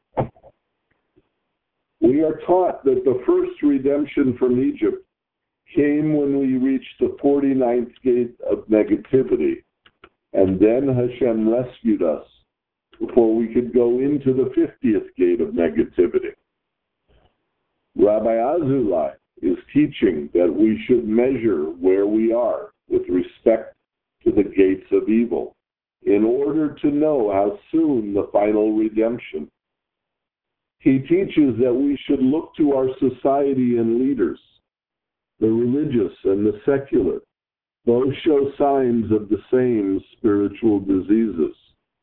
We are taught that the first redemption from Egypt came when we reached the 49th gate of negativity, and then Hashem rescued us before we could go into the 50th gate of negativity. Rabbi Azulai is teaching that we should measure where we are with respect to the gates of evil in order to know how soon the final redemption. He teaches that we should look to our society and leaders, the religious and the secular. Both show signs of the same spiritual diseases.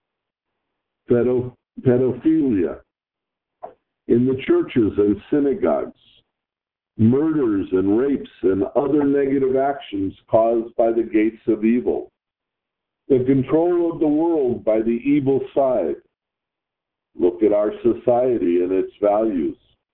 Pedophilia in the churches and synagogues, murders and rapes and other negative actions caused by the gates of evil, the control of the world by the evil side. Look at our society and its values.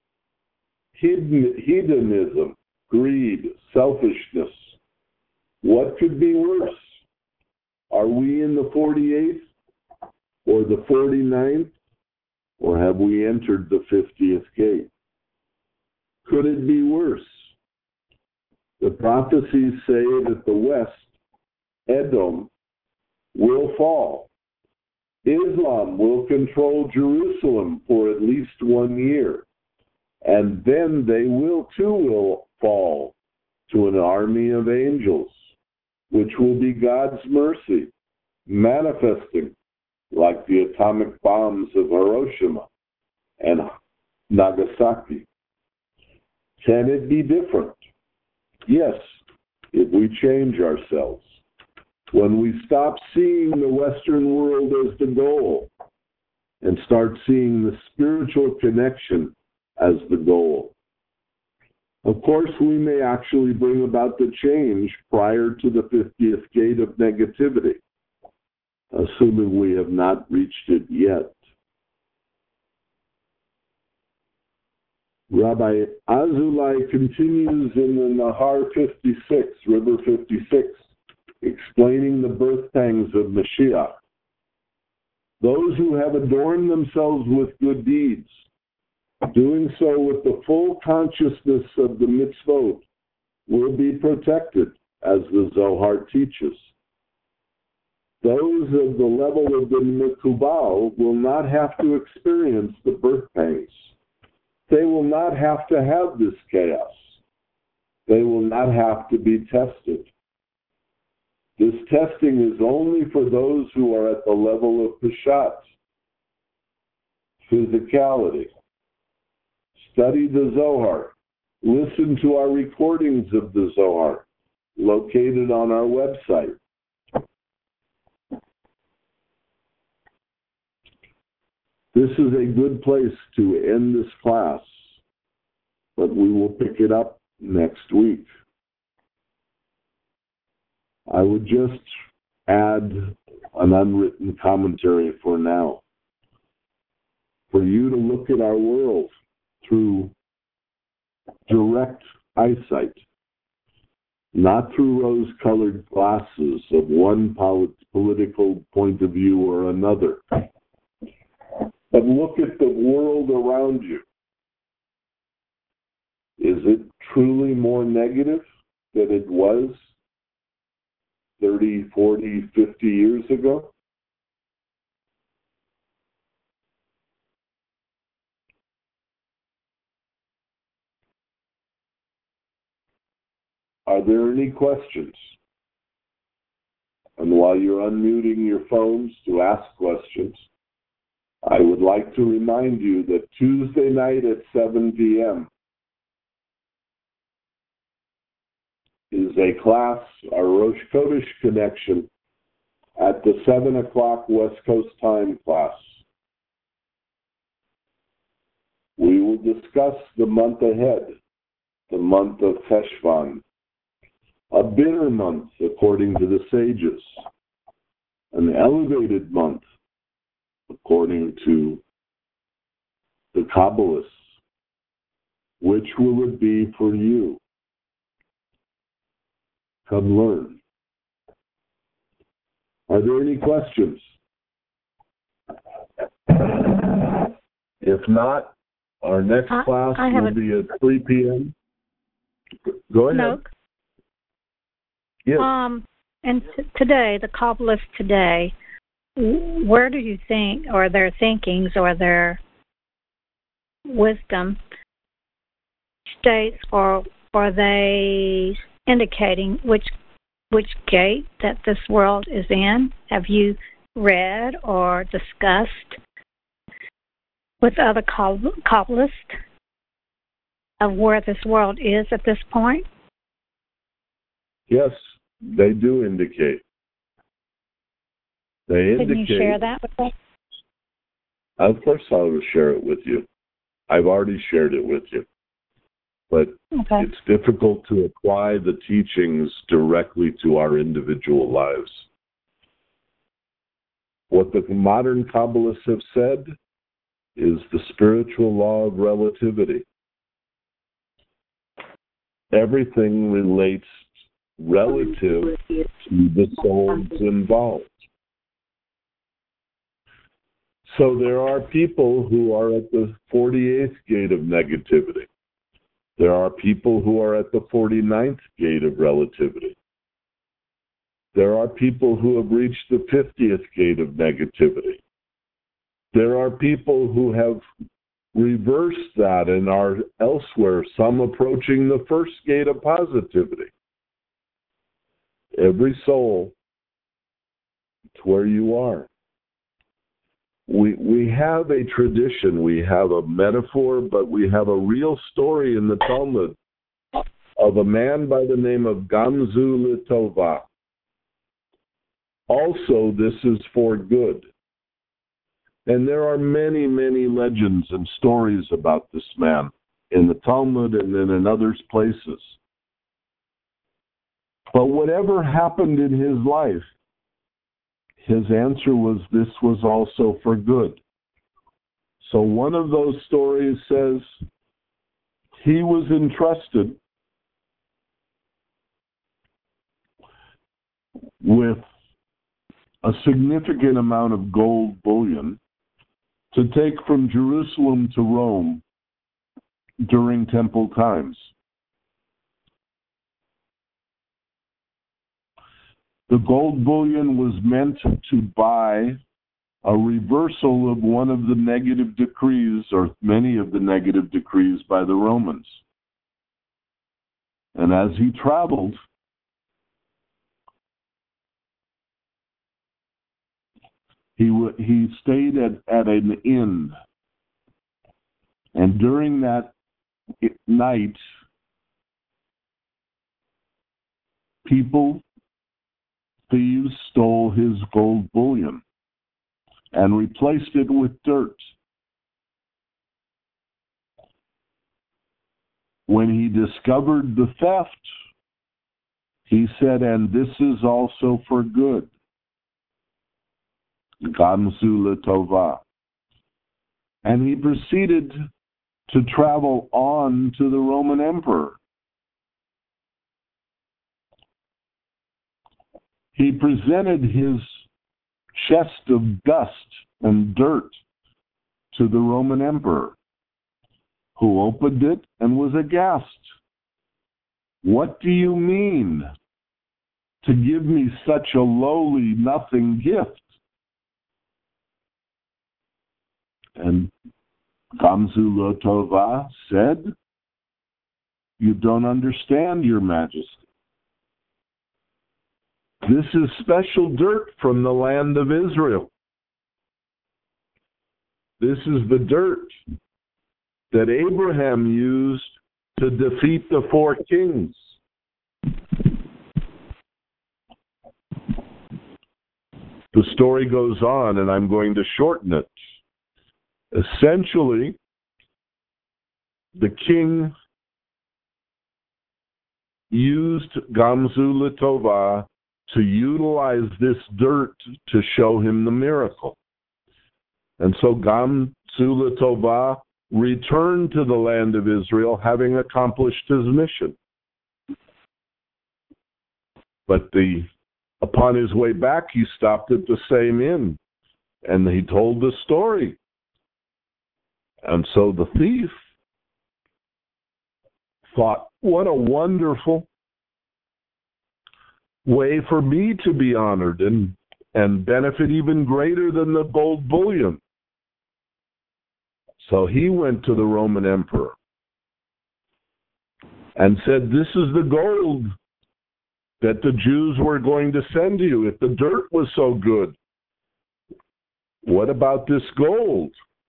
Hedonism, greed, selfishness. What could be worse? Are we in the 48th or the 49th, or have we entered the 50th gate? Could it be worse? The prophecies say that the West, Edom, will fall. Islam will control Jerusalem for at least 1 year, and then they will fall to an army of angels, which will be God's mercy, manifesting like the atomic bombs of Hiroshima and Nagasaki. Can it be different? Yes, if we change ourselves. When we stop seeing the Western world as the goal and start seeing the spiritual connection as the goal. Of course, we may actually bring about the change prior to the 50th gate of negativity, assuming we have not reached it yet. Rabbi Azulai continues in the Nahar 56, River 56, explaining the birth pangs of Mashiach. Those who have adorned themselves with good deeds, doing so with the full consciousness of the mitzvot, will be protected, as the Zohar teaches. Those of the level of the Mikubal will not have to experience the birth pangs. They will not have to have this chaos. They will not have to be tested. This testing is only for those who are at the level of Peshat, physicality. Study the Zohar. Listen to our recordings of the Zohar, located on our website. This is a good place to end this class, but we will pick it up next week. I would just add an unwritten commentary for now. For you to look at our world through direct eyesight, not through rose-colored glasses of one political point of view or another, but look at the world around you. Is it truly more negative than it was 30, 40, 50 years ago? Are there any questions? And while you're unmuting your phones to ask questions, I would like to remind you that Tuesday night at 7 p.m. is a class, our Rosh Chodesh connection, at the 7 o'clock West Coast time class. We will discuss the month ahead, the month of Cheshvan, a bitter month according to the sages, an elevated month according to the Kabbalists. Which will it be for you? Come learn. Are there any questions? If not, our next class will be at 3 p.m. Go ahead. No. Yes. And today, the Kabbalists today, where do you think, or their thinkings, or their wisdom states, or are they indicating which gate that this world is in? Have you read or discussed with other Kabbalists of where this world is at this point? Yes, they do indicate. Can you share that with us? Of course I will share it with you. I've already shared it with you. But It's difficult to apply the teachings directly to our individual lives. What the modern Kabbalists have said is the spiritual law of relativity. Everything relates relative to the souls involved. So there are people who are at the 48th gate of negativity. There are people who are at the 49th gate of relativity. There are people who have reached the 50th gate of negativity. There are people who have reversed that and are elsewhere, some approaching the first gate of positivity. Every soul, it's where you are. We have a tradition, we have a metaphor, but we have a real story in the Talmud of a man by the name of Gamzu Litova. Also, this is for good. And there are many, many legends and stories about this man in the Talmud and then in other places. But whatever happened in his life, his answer was, this was also for good. So one of those stories says he was entrusted with a significant amount of gold bullion to take from Jerusalem to Rome during temple times. The gold bullion was meant to buy a reversal of one of the negative decrees, or many of the negative decrees by the Romans. And as he traveled, he stayed at an inn. And during that night, thieves stole his gold bullion and replaced it with dirt. When he discovered the theft, he said, and this is also for good. Gamzu Litova. And he proceeded to travel on to the Roman emperor. He presented his chest of dust and dirt to the Roman emperor, who opened it and was aghast. What do you mean to give me such a lowly, nothing gift? And Gamzu Litova said, you don't understand, Your Majesty. This is special dirt from the land of Israel. This is the dirt that Abraham used to defeat the 4 kings. The story goes on, and I'm going to shorten it. Essentially, the king used Gamzu L'Tovah to utilize this dirt to show him the miracle. And so Gamzu L'Tovah returned to the land of Israel, having accomplished his mission. But upon his way back, he stopped at the same inn, and he told the story. And so the thief thought, what a wonderful way for me to be honored and benefit even greater than the gold bullion. So he went to the Roman emperor and said, this is the gold that the Jews were going to send to you. If the dirt was so good, what about this gold?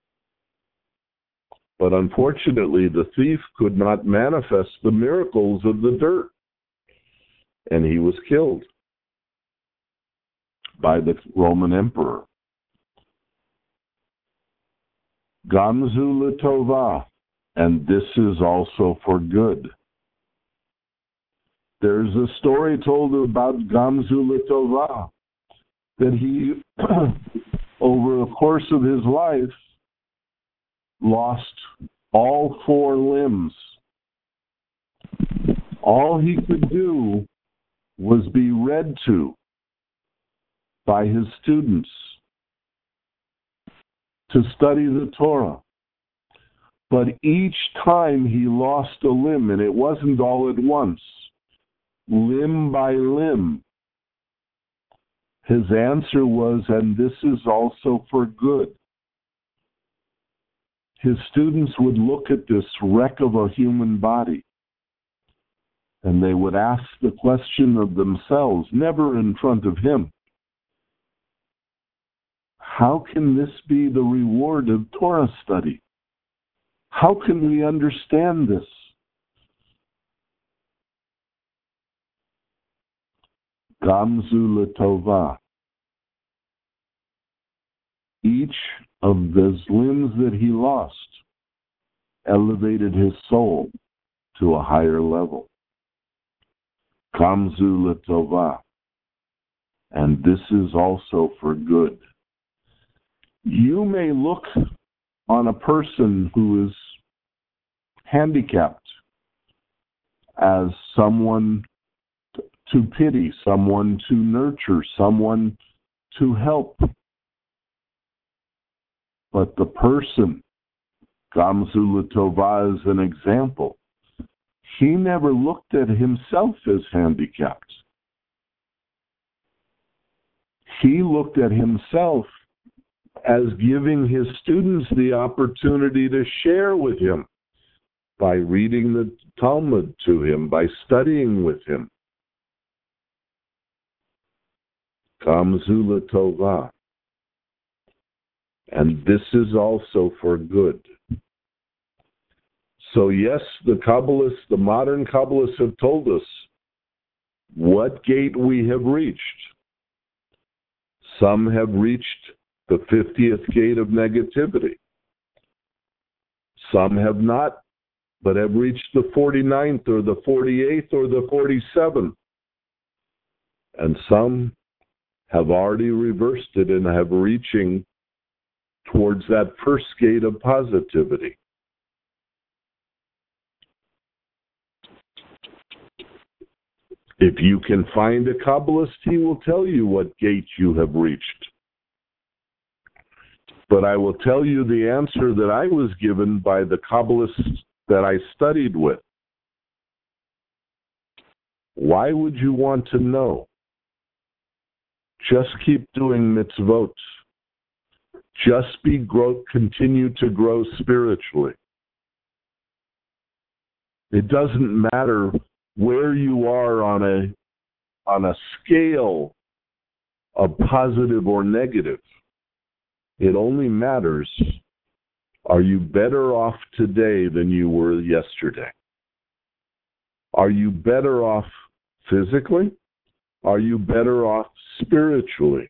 But unfortunately, the thief could not manifest the miracles of the dirt, and he was killed by the Roman emperor. Gamzu L'Tovah, and this is also for good. There's a story told about Gamzu L'Tovah that he, over the course of his life, lost all 4 limbs. All he could do was be read to by his students to study the Torah. But each time he lost a limb, and it wasn't all at once, limb by limb, his answer was, and this is also for good. His students would look at this wreck of a human body, and they would ask the question of themselves, never in front of him, how can this be the reward of Torah study? How can we understand this? Gamzu L'Tovah. Each of those limbs that he lost elevated his soul to a higher level. Gamzu L'Tovah. And this is also for good. You may look on a person who is handicapped as someone to pity, someone to nurture, someone to help. But the person, Gamzu L'Tovah is an example. He never looked at himself as handicapped. He looked at himself as giving his students the opportunity to share with him by reading the Talmud to him, by studying with him. Gamzu L'Tovah. And this is also for good. So yes, the Kabbalists, the modern Kabbalists have told us what gate we have reached. Some have reached the 50th gate of negativity. Some have not, but have reached the 49th or the 48th or the 47th. And some have already reversed it and have reaching towards that first gate of positivity. If you can find a Kabbalist, he will tell you what gate you have reached. But I will tell you the answer that I was given by the Kabbalists that I studied with. Why would you want to know? Just keep doing mitzvot. Just continue to grow spiritually. It doesn't matter where you are on a scale of positive or negative. It only matters, are you better off today than you were yesterday? Are you better off physically? Are you better off spiritually?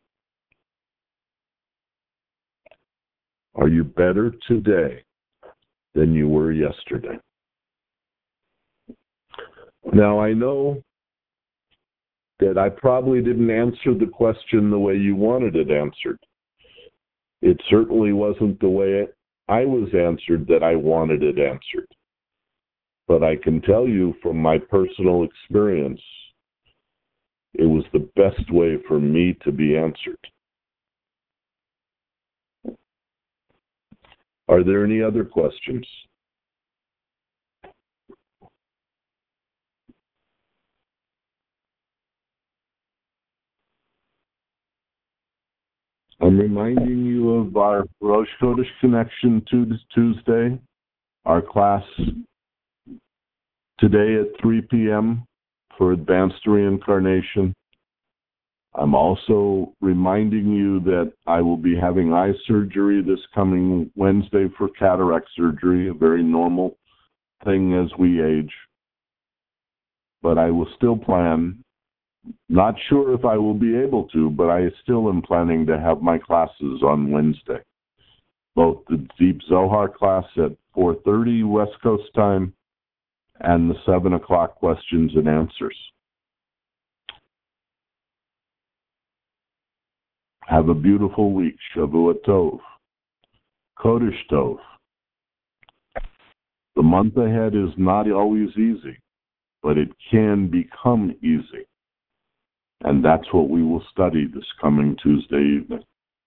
Are you better today than you were yesterday? Now, I know that I probably didn't answer the question the way you wanted it answered. It certainly wasn't the way I was answered that I wanted it answered. But I can tell you from my personal experience, it was the best way for me to be answered. Are there any other questions? I'm reminding you of our Rosh Chodesh Connection Tuesday, our class today at 3 p.m. for Advanced Reincarnation. I'm also reminding you that I will be having eye surgery this coming Wednesday for cataract surgery, a very normal thing as we age. But I will still plan, not sure if I will be able to, but I still am planning to have my classes on Wednesday. Both the Deep Zohar class at 4:30 West Coast time and the 7 o'clock questions and answers. Have a beautiful week. Shavua Tov. Kodesh Tov. The month ahead is not always easy, but it can become easy. And that's what we will study this coming Tuesday evening.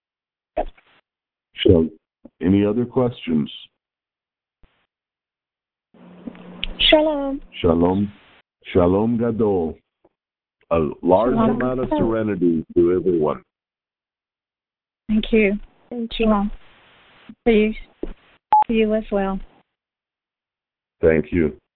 So, any other questions? Shalom. Shalom. Shalom Gadol. A large Shalom. amount of serenity to everyone. Thank you. Shalom. To you as well. Thank you.